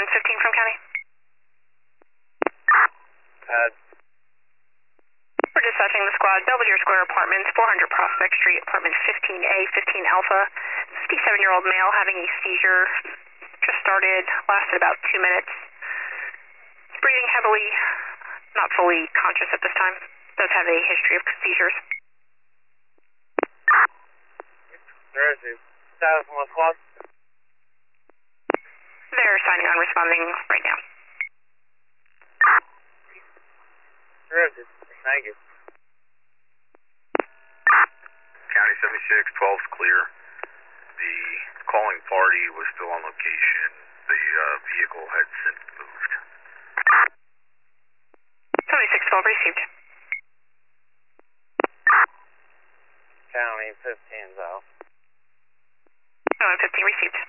15 from county. We're dispatching the squad, Belvedere Square Apartments, 400 Prospect Street, apartment 15A, 15 Alpha. 57-year-old male having a seizure. Just started, lasted about 2 minutes. He's breathing heavily, not fully conscious at this time. Does have a history of seizures. Where is he? Status on the squad? They're signing on, responding right now. Where is he? Thank you. County 76, 12's clear. The calling party was still on location. The vehicle had since moved. 7612 received. County 15's out. Oh, 15 received.